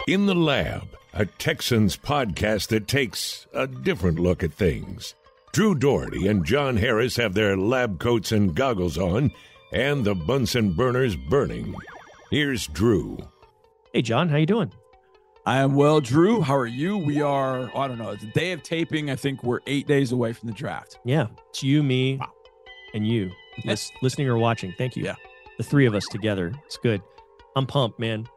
In the Lab, a Texans podcast that takes a different look at things. Drew Doherty and John Harris have their lab coats and goggles on, and the Bunsen burners burning. Here's Drew. Hey, John, how you doing? I am well, Drew. How are you? We are, I don't know, it's the day of taping. I think we're 8 days away from the draft. Yeah, it's you, me, and you, listening or watching. Thank you. Yeah. The three of us together. It's good. I'm pumped, man.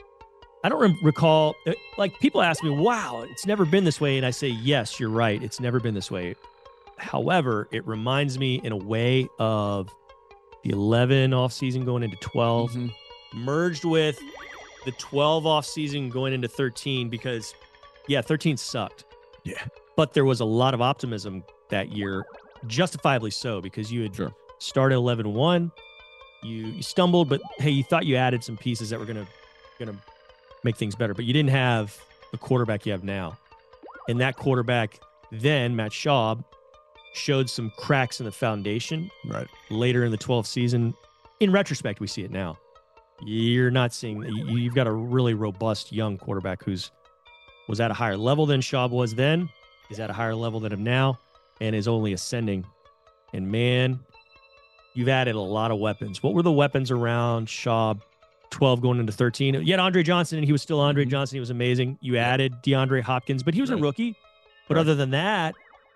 I don't recall, like, people ask me, wow, it's never been this way. And I say, yes, you're right. It's never been this way. However, it reminds me in a way of the 11 offseason going into 12, merged with the 12 offseason going into 13, because, yeah, 13 sucked. Yeah. But there was a lot of optimism that year, justifiably so, because you had started 11-1. You stumbled, but, hey, you thought you added some pieces that were going to make things better, but you didn't have the quarterback you have now. And that quarterback then, Matt Schaub, showed some cracks in the foundation later in the 12th season. In retrospect, we see it now. You're not seeing, you've got a really robust young quarterback was at a higher level than Schaub was then, is at a higher level than him now, and is only ascending. And man, you've added a lot of weapons. What were the weapons around Schaub 12 going into 13? You had Andre Johnson, and he was still Andre Johnson. He was amazing. You added DeAndre Hopkins, but he was a rookie. But other than that,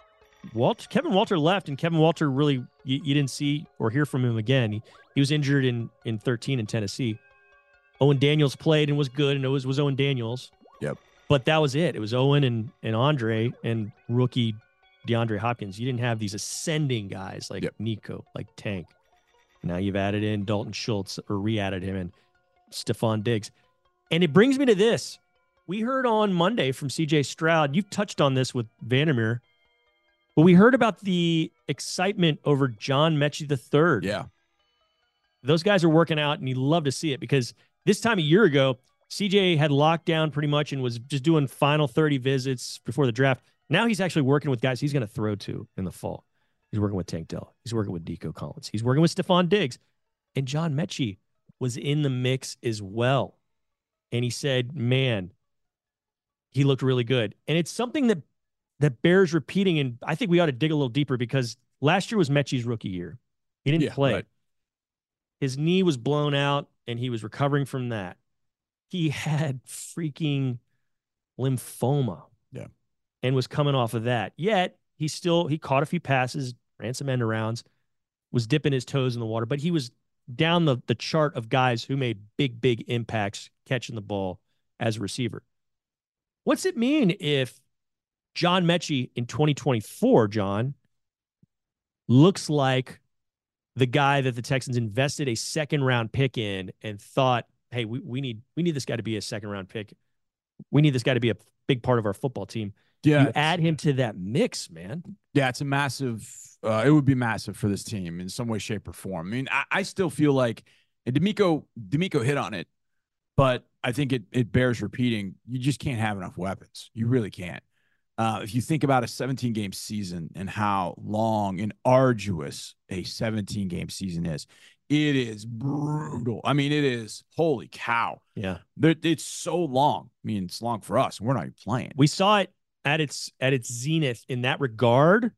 Kevin Walter left, and Kevin Walter really, you didn't see or hear from him again. He was injured in 13 in Tennessee. Owen Daniels played and was good, and it was Owen Daniels. Yep. But that was it. It was Owen and Andre and rookie DeAndre Hopkins. You didn't have these ascending guys like Nico, like Tank. Now you've added in Dalton Schultz, or re-added him, and Stephon Diggs. And it brings me to this. We heard on Monday from CJ Stroud, you've touched on this with Vandermeer, but we heard about the excitement over John Mechie III. Yeah. Those guys are working out, and you love to see it, because this time a year ago, CJ had locked down pretty much and was just doing final 30 visits before the draft. Now he's actually working with guys he's going to throw to in the fall. He's working with Tank Dell. He's working with Nico Collins. He's working with Stephon Diggs. And John Mechie was in the mix as well. And he said, man, he looked really good. And it's something that bears repeating, and I think we ought to dig a little deeper, because last year was Mechie's rookie year. He didn't play. Right. His knee was blown out, and he was recovering from that. He had freaking lymphoma. Yeah. And was coming off of that. Yet, he caught a few passes, ran some end arounds, was dipping his toes in the water, but he was down the chart of guys who made big impacts catching the ball as a receiver. What's it mean if John Mechie in 2024, John, looks like the guy that the Texans invested a second-round pick in and thought, hey, we need this guy to be a second-round pick. We need this guy to be a big part of our football team. Yeah, you add him to that mix, man. Yeah, it's a massive it would be massive for this team in some way, shape, or form. I mean, I still feel like, and D'Amico hit on it, but I think it bears repeating. You just can't have enough weapons. You really can't. If you think about a 17-game season and how long and arduous a 17-game season is, it is brutal. I mean, it is, holy cow. Yeah. It's so long. I mean, it's long for us. We're not even playing. We saw it at its zenith in that regard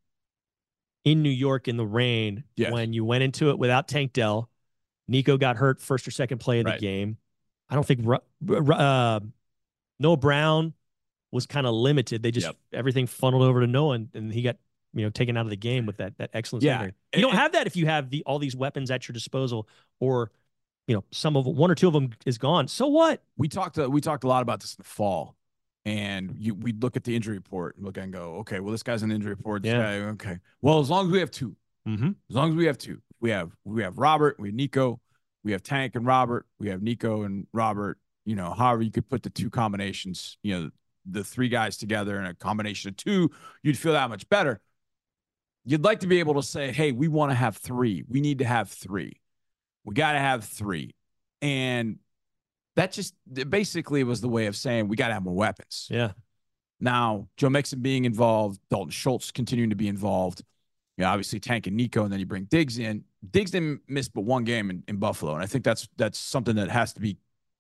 in New York in the rain, when you went into it without Tank Dell. Nico got hurt first or second play of the game. I don't think Noah Brown was kind of limited. They just everything funneled over to Noah, and he got taken out of the game with that excellence. Yeah, you don't have that if you have all these weapons at your disposal, or one or two of them is gone. So what? We talked a lot about this in the fall. And we'd look at the injury report and look and go, okay, well, this guy's an injury report. This guy, okay. Well, as long as we have two, as long as we have two, we have Robert, we have Nico, we have Tank and Robert, we have Nico and Robert. However you could put the two combinations, the three guys together in a combination of two, you'd feel that much better. You'd like to be able to say, hey, we want to have three. We need to have three. We got to have three. And that just basically was the way of saying we got to have more weapons. Yeah. Now, Joe Mixon being involved, Dalton Schultz continuing to be involved. Obviously Tank and Nico, and then you bring Diggs in. Diggs didn't miss but one game in Buffalo, and I think that's something that has to be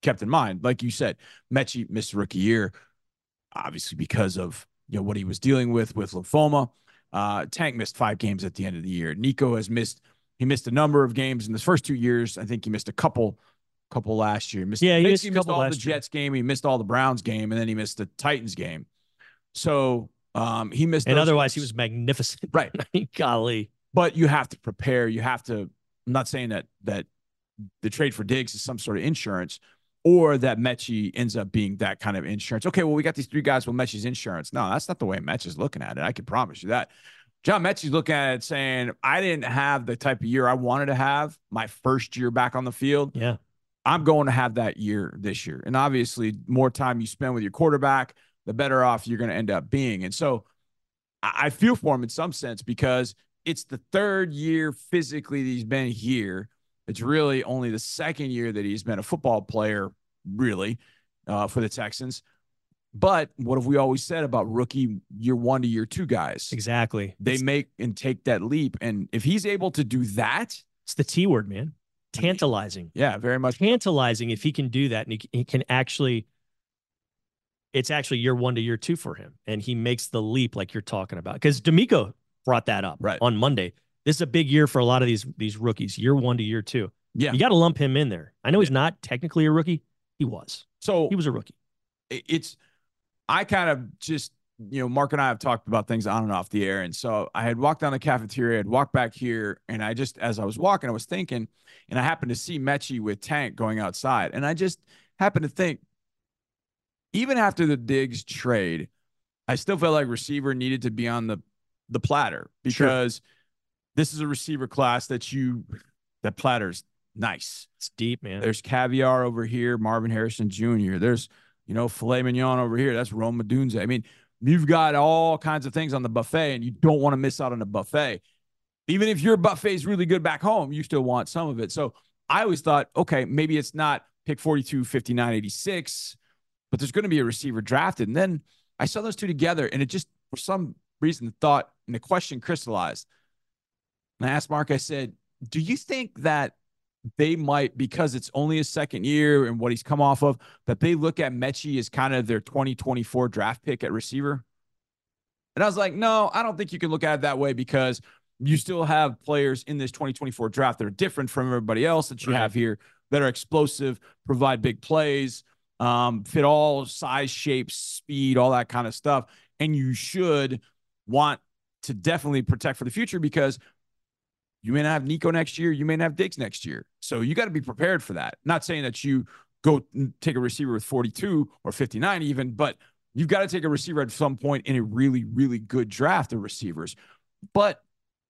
kept in mind. Like you said, Mechie missed rookie year, obviously because of what he was dealing with lymphoma. Tank missed 5 games at the end of the year. Nico has missed a number of games in the first 2 years. I think he missed a couple last year. He missed all the Jets game. He missed all the Browns game, and then he missed the Titans game. So he missed. And otherwise, he was magnificent. Right. I mean, golly. But you have to prepare. You have to. I'm not saying that the trade for Diggs is some sort of insurance, or that Mechie ends up being that kind of insurance. Okay, well, we got these 3 guys with Mechie's insurance. No, that's not the way Mechie's looking at it. I can promise you that. John Mechie's looking at it saying, I didn't have the type of year I wanted to have my first year back on the field. Yeah. I'm going to have that year this year. And obviously, more time you spend with your quarterback, the better off you're going to end up being. And so I feel for him in some sense, because it's the 3rd year physically that he's been here. It's really only the 2nd year that he's been a football player, really, for the Texans. But what have we always said about rookie year 1 to year 2 guys? Exactly. They make and take that leap. And if he's able to do that, it's the T word, man. Tantalizing. Yeah, very much. Tantalizing if he can do that. And he can actually, it's actually year 1 to year 2 for him. And he makes the leap like you're talking about. Because D'Amico brought that up on Monday. This is a big year for a lot of these rookies, year 1 to year 2. Yeah. You got to lump him in there. I know he's not technically a rookie. He was. So he was a rookie. I kind of just, Mark and I have talked about things on and off the air. And so I had walked down the cafeteria, I'd walked back here, and I just, as I was walking, I was thinking, and I happened to see Mechie with Tank going outside. And I just happened to think, even after the Diggs trade, I still felt like receiver needed to be on the platter, because this is a receiver class that platter's nice. It's deep, man. There's caviar over here, Marvin Harrison Jr. There's, filet mignon over here. That's Rome Odunze. I mean, you've got all kinds of things on the buffet, and you don't want to miss out on the buffet. Even if your buffet is really good back home, you still want some of it. So I always thought, okay, maybe it's not pick 42, 59, 86, but there's going to be a receiver drafted. And then I saw those 2 together, and it just, for some reason, the thought and the question crystallized. And I asked Mark, I said, do you think that they might, because it's only his 2nd year and what he's come off of, that they look at Mechie as kind of their 2024 draft pick at receiver? And I was like, no, I don't think you can look at it that way, because you still have players in this 2024 draft that are different from everybody else that you have here, that are explosive, provide big plays, fit all size, shapes, speed, all that kind of stuff. And you should want to definitely protect for the future, because you may not have Nico next year. You may not have Diggs next year. So you got to be prepared for that. Not saying that you go take a receiver with 42 or 59 even, but you've got to take a receiver at some point in a really, really good draft of receivers. But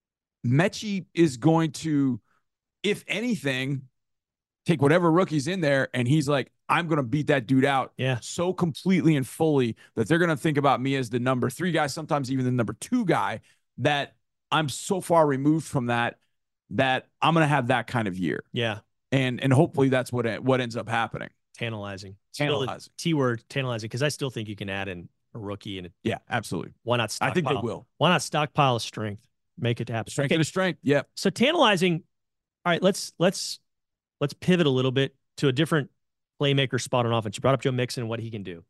Mechie is going to, if anything, take whatever rookie's in there, and he's like, I'm going to beat that dude out so completely and fully that they're going to think about me as the number 3 guy, sometimes even the number 2 guy, that I'm so far removed from that I'm going to have that kind of year. Yeah. And hopefully that's what ends up happening. Tantalizing. T word, tantalizing, because I still think you can add in a rookie. And yeah, absolutely. Why not stockpile? I think they will. Why not stockpile a strength? Make it happen. Strength and strength. Yeah. So tantalizing. All right, let's pivot a little bit to a different playmaker spot on offense. You brought up Joe Mixon and what he can do.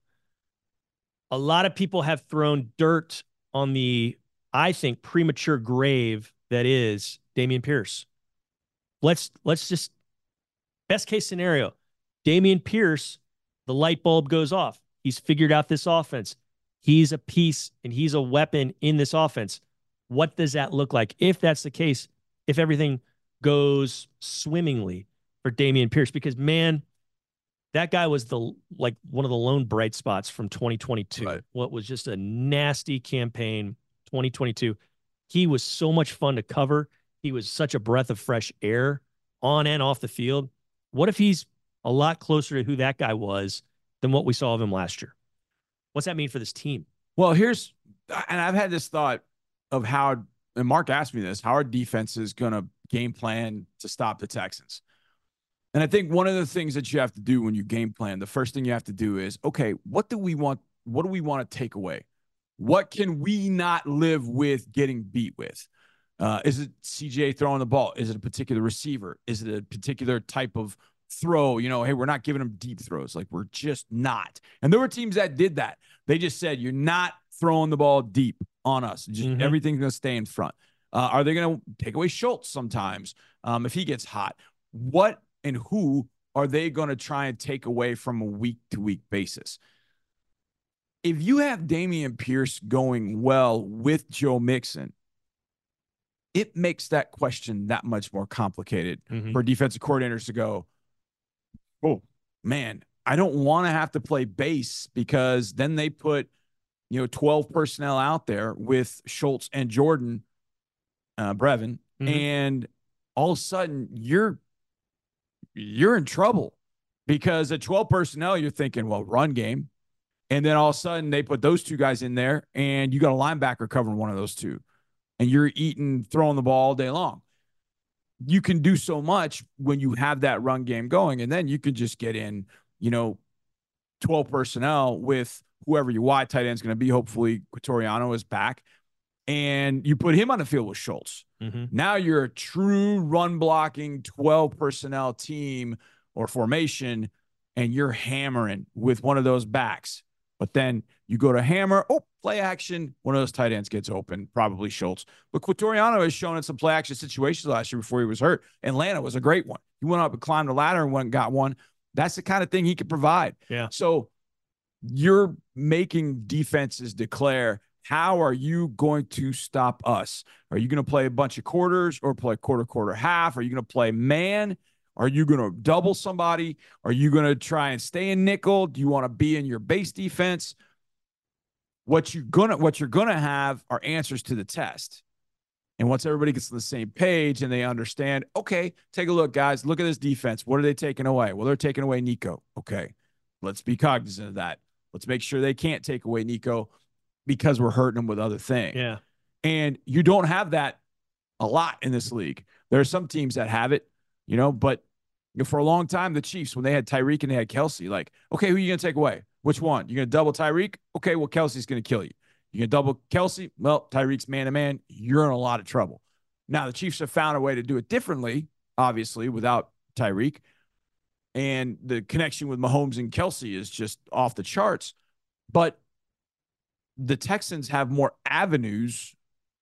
A lot of people have thrown dirt on the, I think, premature grave that is Dameon Pierce. Let's just, best case scenario, Dameon Pierce, the light bulb goes off. He's figured out this offense. He's a piece and he's a weapon in this offense. What does that look like? If that's the case, if everything goes swimmingly for Dameon Pierce, because man, that guy was one of the lone bright spots from 2022. Right. What was just a nasty campaign, 2022. He was so much fun to cover. He was such a breath of fresh air on and off the field. What if he's a lot closer to who that guy was than what we saw of him last year? What's that mean for this team? Well, and I've had this thought of how, and Mark asked me this, how our defense is going to game plan to stop the Texans. And I think one of the things that you have to do when you game plan, the first thing you have to do is, okay, what do we want to take away? What can we not live with getting beat with? Is it CJ throwing the ball? Is it a particular receiver? Is it a particular type of throw, hey, we're not giving them deep throws. Like, we're just not. And there were teams that did that. They just said, you're not throwing the ball deep on us. Just everything's going to stay in front. Are they going to take away Schultz sometimes if he gets hot? What and who are they going to try and take away from a week-to-week basis? If you have Dameon Pierce going well with Joe Mixon, it makes that question that much more complicated for defensive coordinators to go, oh, man, I don't want to have to play base, because then they put, 12 personnel out there with Schultz and Jordan Brevin, and all of a sudden you're in trouble, because at 12 personnel, you're thinking, well, run game. And then all of a sudden they put those two guys in there, and you got a linebacker covering one of those two, and you're throwing the ball all day long. You can do so much when you have that run game going, and then you can just get in, 12 personnel with whoever your wide tight end is going to be. Hopefully Quatoriano is back, and you put him on the field with Schultz. Now you're a true run blocking 12 personnel team or formation, and you're hammering with one of those backs. But then you go to hammer, play action, one of those tight ends gets open, probably Schultz. But Quatoriano has shown in some play action situations last year before he was hurt. Atlanta was a great one. He went up and climbed the ladder and went and got one. That's the kind of thing he could provide. Yeah. So you're making defenses declare, how are you going to stop us? Are you going to play a bunch of quarters, or play quarter, half? Are you going to play man? Are you going to double somebody? Are you going to try and stay in nickel? Do you want to be in your base defense? What you're gonna have are answers to the test. And once everybody gets on the same page and they understand, okay, take a look, guys. Look at this defense. What are they taking away? Well, they're taking away Nico. Okay, let's be cognizant of that. Let's make sure they can't take away Nico, because we're hurting them with other things. Yeah. And you don't have that a lot in this league. There are some teams that have it, but for a long time, the Chiefs, when they had Tyreek and they had Kelsey, like, okay, who are you going to take away? Which one? You're going to double Tyreek? Okay, well, Kelsey's going to kill you. You're going to double Kelsey? Well, Tyreek's man-to-man. You're in a lot of trouble. Now, the Chiefs have found a way to do it differently, obviously, without Tyreek. And the connection with Mahomes and Kelsey is just off the charts. But the Texans have more avenues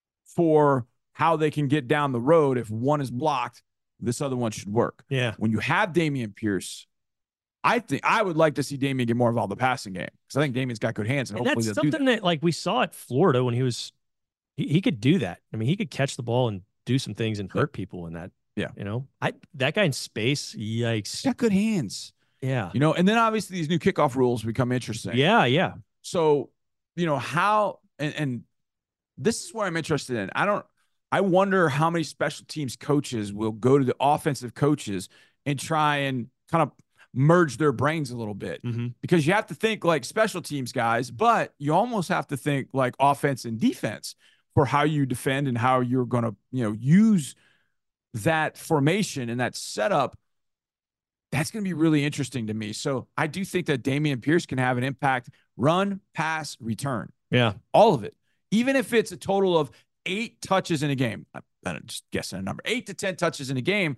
for how they can get down the road. If one is blocked, this other one should work. Yeah. When you have Dameon Pierce, I think I would like to see Dameon get more involved in the passing game, because I think Damien's got good hands, and hopefully that's something that, like, we saw at Florida when he could do that. I mean, he could catch the ball and do some things and hurt people in that. Yeah. That guy in space, yikes. He's got good hands. Yeah. And then obviously these new kickoff rules become interesting. Yeah, yeah. So, how, and this is where I'm interested in. I wonder how many special teams coaches will go to the offensive coaches and try and kind of merge their brains a little bit, because you have to think like special teams guys, but you almost have to think like offense and defense for how you defend and how you're going to, use that formation and that setup. That's going to be really interesting to me. So I do think that Dameon Pierce can have an impact: run, pass, return. Yeah. All of it. Even if it's a total of 8 touches in a game, I'm just guessing a number, 8 to 10 touches in a game.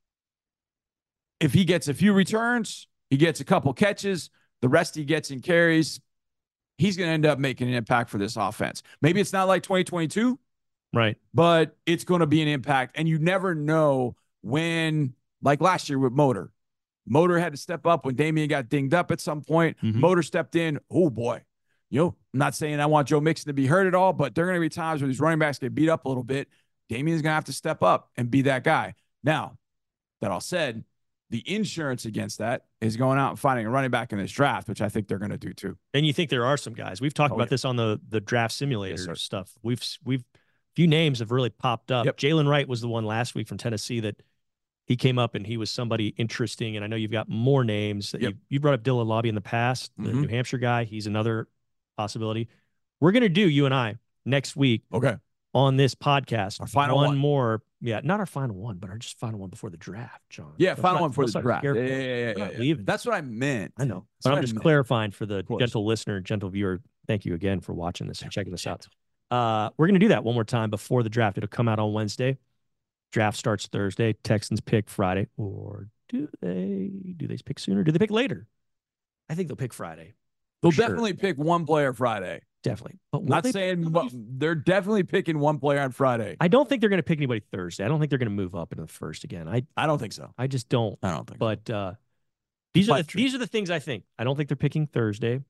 If he gets a few returns, he gets a couple catches, the rest he gets in carries, he's going to end up making an impact for this offense. Maybe it's not like 2022, right? But it's going to be an impact. And you never know when, like last year with Motor had to step up when Dameon got dinged up at some point. Motor stepped in. Oh, boy. I'm not saying I want Joe Mixon to be hurt at all, but there are going to be times where these running backs get beat up a little bit. Damien's going to have to step up and be that guy. Now, that all said, the insurance against that is going out and finding a running back in this draft, which I think they're going to do too. And you think there are some guys. We've talked about this on the draft simulator stuff. We've few names have really popped up. Yep. Jalen Wright was the one last week from Tennessee that he came up and he was somebody interesting. And I know you've got more names. That you brought up Dylan Lobby in the past, the New Hampshire guy. He's another possibility. We're going to do, you and I, next week. Okay. On this podcast, our final one more. Yeah, not our final one, but our just final one before the draft, John. Yeah, final one before the draft. Yeah. That's what I meant. I know. But I'm just clarifying for the gentle listener, gentle viewer. Thank you again for watching this and checking this out. We're going to do that one more time before the draft. It'll come out on Wednesday. Draft starts Thursday. Texans pick Friday or Do they pick sooner? Do they pick later? I think they'll pick Friday. They'll definitely pick one player Friday. Definitely. But not saying they're definitely picking one player on Friday. I don't think they're going to pick anybody Thursday. I don't think they're going to move up into the first again. I don't think so. I just don't. I don't think but, so. These are the things I think. I don't think they're picking Thursday.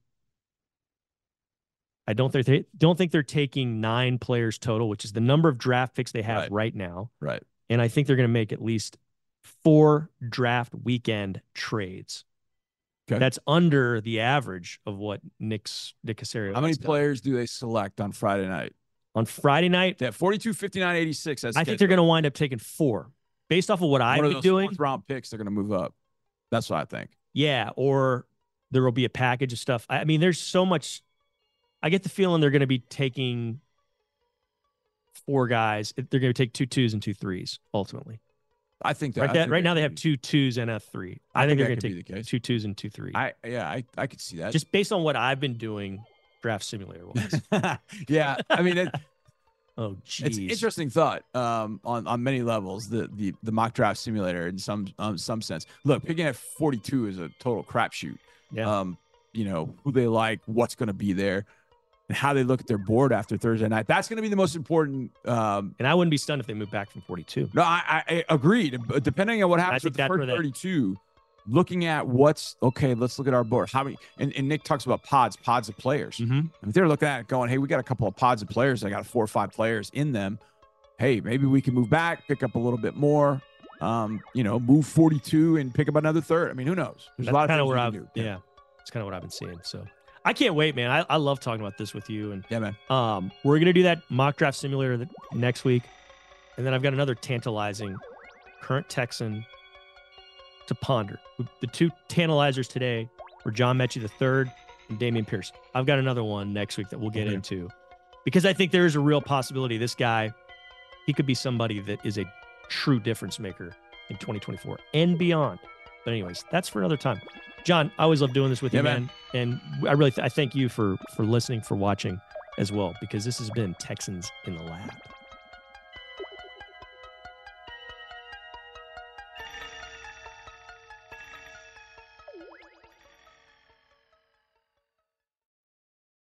I don't think they're taking 9 players total, which is the number of draft picks they have right now. Right. And I think they're going to make at least 4 draft weekend trades. Okay. That's under the average of what Nick Caserio. How many players do they select on Friday night? On Friday night? They have 42, 59, 86. I think they're going to wind up taking 4. Based off of what I've been doing. 4th round picks, they're going to move up. That's what I think. Yeah, or there will be a package of stuff. I mean, there's so much. I get the feeling they're going to be taking 4 guys. They're going to take 2 2s and 2 3s ultimately. I think that right now they have 2 2s and a 3. I think they're going to take 2 2s and 2 3s. I could see that. Just based on what I've been doing draft simulator wise. Yeah, I mean oh geez. It's an interesting thought on many levels, the mock draft simulator in some sense. Look, picking at 42 is a total crapshoot. Yeah. You know, who they like, what's going to be there, and how they look at their board after Thursday night. That's going to be the most important. And I wouldn't be stunned if they move back from 42. No, I agreed. Depending on what happens with the first 32, looking at what's okay, let's look at our board. How many? And Nick talks about pods of players. Mm-hmm. If they're looking at it going, hey, we got a couple of pods of players. I got 4 or 5 players in them. Hey, maybe we can move back, pick up a little bit more. Move 42 and pick up another third. I mean, who knows? There's a lot of things we can do. Yeah. That's kind of what I've been seeing. So I can't wait, man. I love talking about this with you. And yeah, man. We're going to do that mock draft simulator next week. And then I've got another tantalizing current Texan to ponder. The 2 tantalizers today were John Mechie III and Dameon Pierce. I've got another one next week that we'll get into because I think there is a real possibility this guy, he could be somebody that is a true difference maker in 2024 and beyond. But anyways, that's for another time. John, I always love doing this with you, man. And I really I thank you for listening, for watching as well, because this has been Texans in the Lab.